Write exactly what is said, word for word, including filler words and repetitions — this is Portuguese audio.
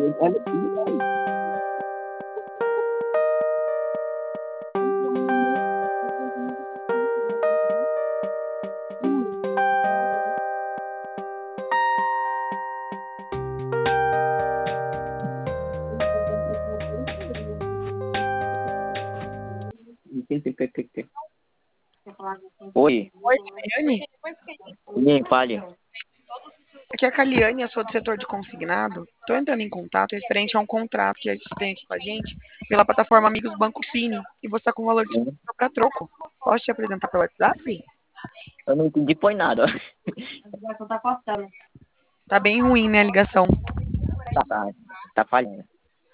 Olha aqui. Oi, Oi, Caliane? me fale. Aqui é a Caliane, eu sou do setor de consignado. Estou entrando em contato referente a um contrato que a gente tem aqui com a gente pela plataforma Amigos Banco Fini e você está com valor disponível para troco. Posso te apresentar pelo WhatsApp? Eu não entendi foi nada. Tá bem ruim, né, a ligação. Tá, tá, tá falhando.